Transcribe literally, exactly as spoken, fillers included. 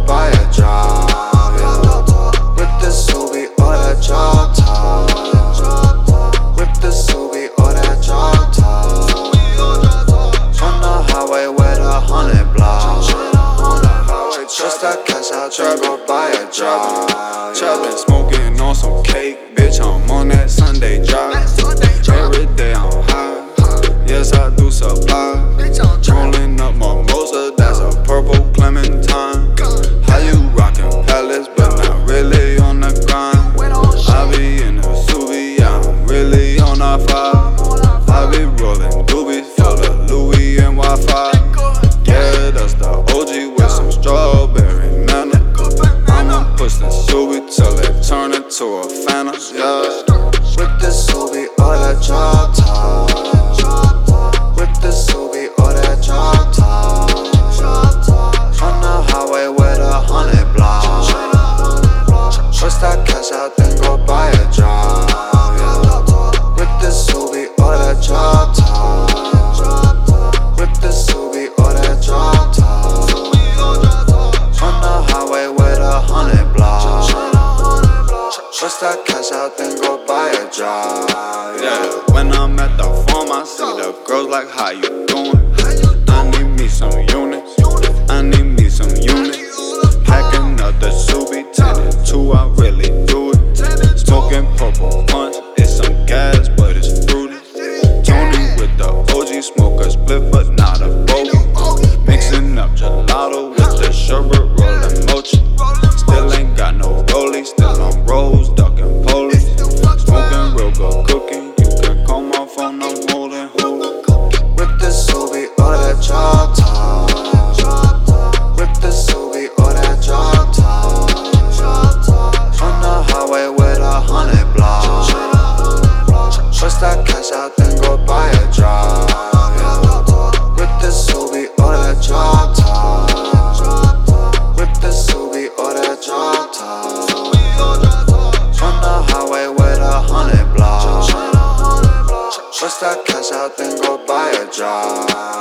buy a job, yeah. With the Subi or that drop top. With the Subi or that drop top. On the highway with a hundred blocks. Just that cash out, then go buy a job. Trappin', smoking on some cake, bitch, I'm on that Sunday drive. Every day I'm high, yes I do supply. Rolling up mimosa, that's a purple clementine. How you rockin' palace, but not really on the grind. I be in the Subi, yeah, I'm really on a five. I be rollin' doobies, full of Louis and Wi-Fi. Yeah, that's the O G with some strawberry manna. I'ma push the Subi till it turn into a Fanta, yeah. With the Subi or that drop top. With the Subi or that drop top. On the highway with a hundred blocks. First I cash out, then go buy a job, yeah. With the Subi or that drop top. With the Subi or that drop top. On the highway with a hundred blocks. First I cash out, then go buy a job, yeah. Yeah, when I'm at the farm, I see the girls like, how you doing? I need me some units, I need me some units. Packing up the Subi, ten and two, I really do it. Smoking purple punch, it's some gas, but it's fruity. Tony with the O G, smoke a split, but not a bogey. Mixing up gelato with the sherbet, rolling mochi. Still ain't got no rollie, still on rolls, ducking police. Smoking real good cooking, you can call my phone, I'm holding holy. With the Subi or that drop top. With the Subi or that drop top. On the highway with a hundred blocks. First I cash out, then go buy a job, yeah. With the Subi or that drop top. With the Subi or that drop top. On the highway with a hundred blocks. First I cash out, then go buy a job.